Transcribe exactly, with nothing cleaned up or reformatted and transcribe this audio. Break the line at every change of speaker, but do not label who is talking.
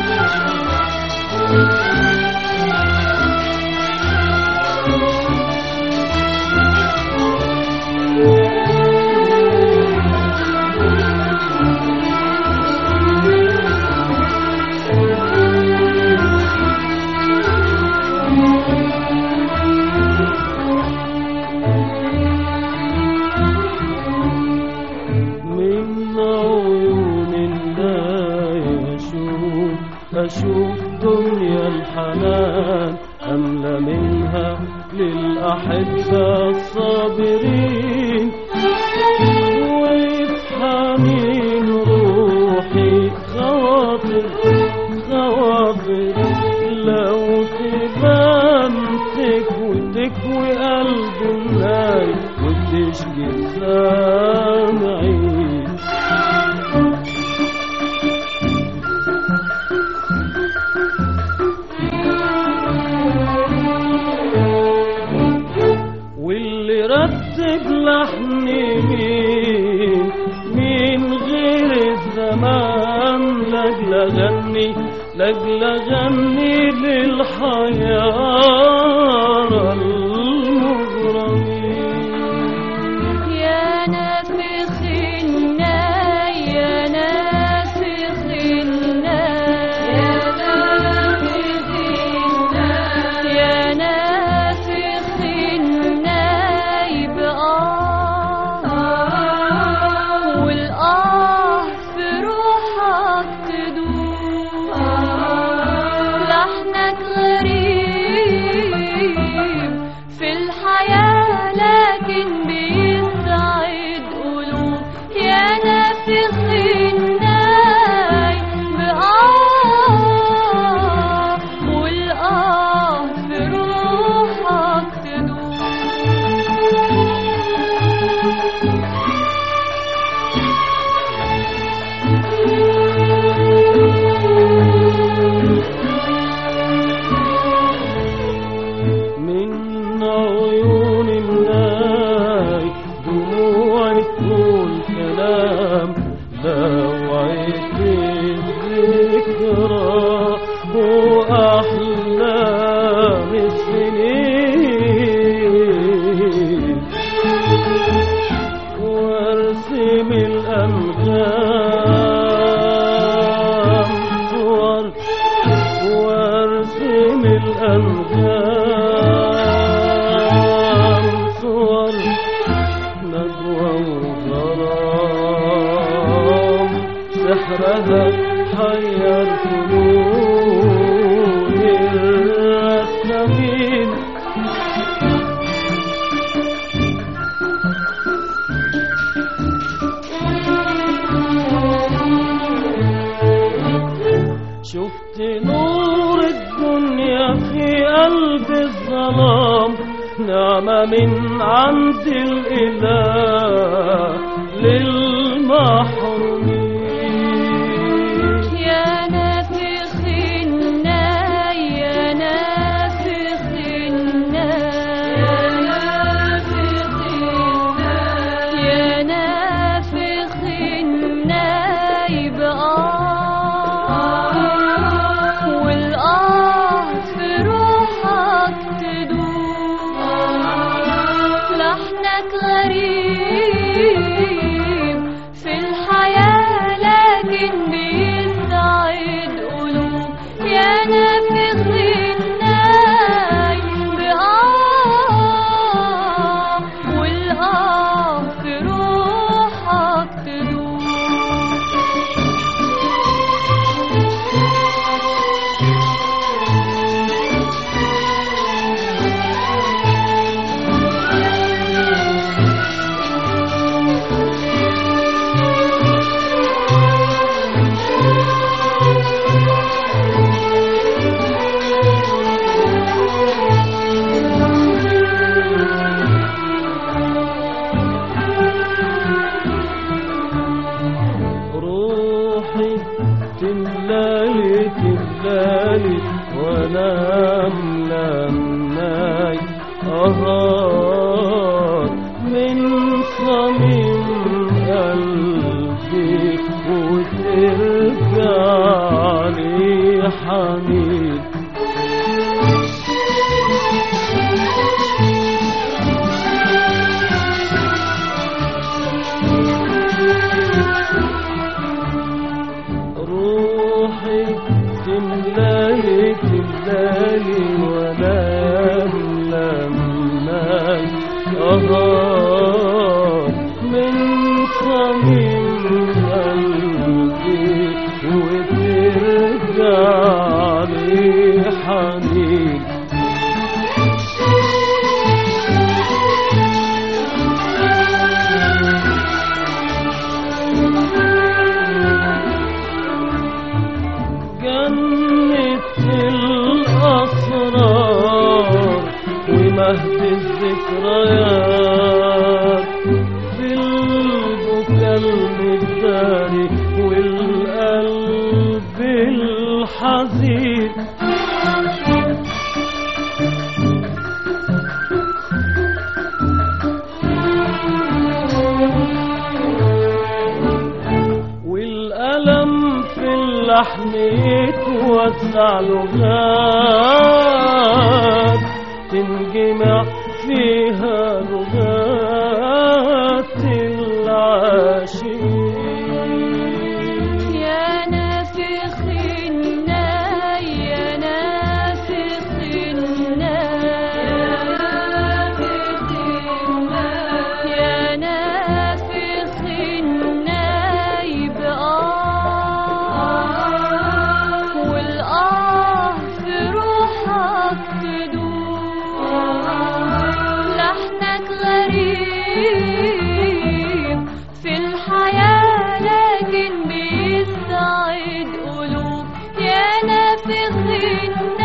أشوف دنيا الحنان أملى منها للأحبة الصابرين، وفي حنين روحي خواطر خواطر لو تبامسك وتكوي قلب الناي وتشكي السامعين. رتب لحن مين مين غير الزمان، لاجل اغني لاجل اغني للحيارى المغرمين.
يا نافخ الناي يا نافخ الناي يا نافخ الناي يا نافخ الناي والآه في روحك تدوب، لحنك غريب في الحياة لكن بيسعد قلوب. يا نافخ الناي بآه والآه في روحك تدوب.
من عيون الناي دموعي تقول كلام، لوعت الذكرى وأحلام السنين، وارسم الأنغام صور وارسم الأنغام صور نجوى وغرام، سحرها حير فنون الرسامين. شفت نور الدنيا في قلب الظلام، نعمة من عند الإله للمحرومين.
يا نافخ الناي يا نافخ الناي يا نافخ الناي يا نافخ الناي بآه والآه في روحك تدوب، لحنك غريب في الحياة لكن بيسعد قلوب. يا نافخ الناي بآه والآه في روحك تدوب.
روحي تملالي تملالي وانا املى الناي اهات من صميم قلبي وترجع لي حنين. روحي تملالي تملالي ولا يملى آه من صميم قلبي وترجع لي حنين. جنة الأسرار ومهد الذكريات في البكا المداري والقلب الحزين. والألم في اللحن يتوسع لغات تنجمع فيها لغات العاشقين.
يا نافخ الناي يا نافخ الناي يا نافخ الناي بآه والآه في روحك تدور. لحنك غريب في الحياة لكن بيسعد قلوب. يا نافخ